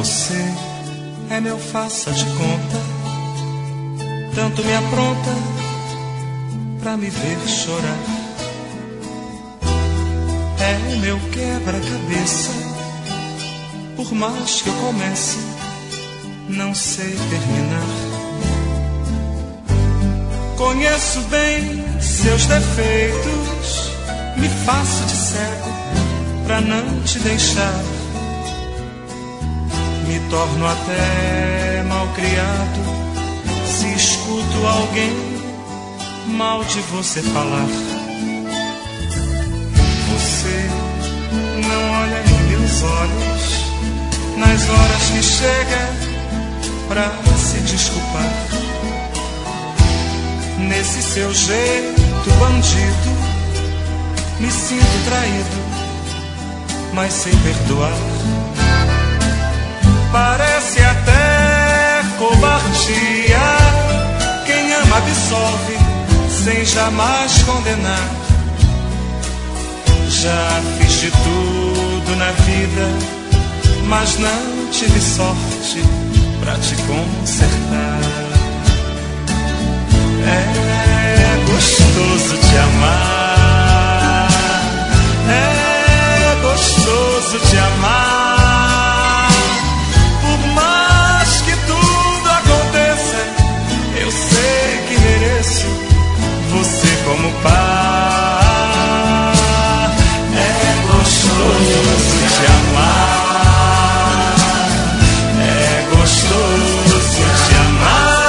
Você é meu faça de conta, tanto me apronta pra me ver chorar. É meu quebra-cabeça, por mais que eu comece, não sei terminar. Conheço bem seus defeitos, me faço de cego pra não te deixar. Me torno até malcriado se escuto alguém mal de você falar. Você não olha em meus olhos nas horas que chega pra se desculpar. Nesse seu jeito bandido me sinto traído, mas sei perdoar. Parece até covardia, quem ama absolve sem jamais condenar. Já fiz de tudo na vida, mas não tive sorte pra te consertar. É gostoso te amar, é gostoso te amar. Por mais que tudo aconteça, eu sei que mereço você como par. É gostoso te amar, é gostoso te amar.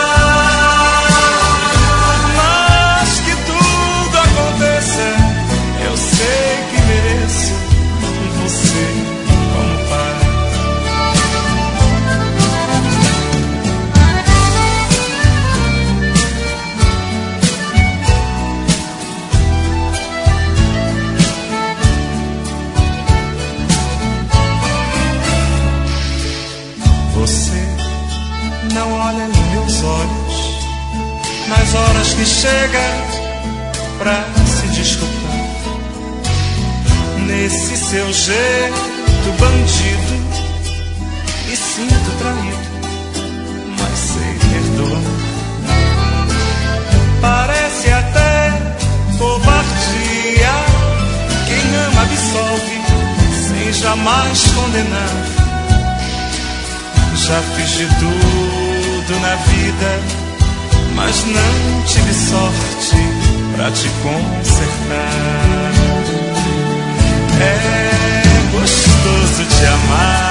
Nas horas que chega pra se desculpar. Nesse seu jeito bandido me sinto traído, mas sei perdoar. Parece até covardia, quem ama absolve sem jamais condenar. Já fiz de tudo na vida, mas não tive sorte pra te consertar. É gostoso te amar,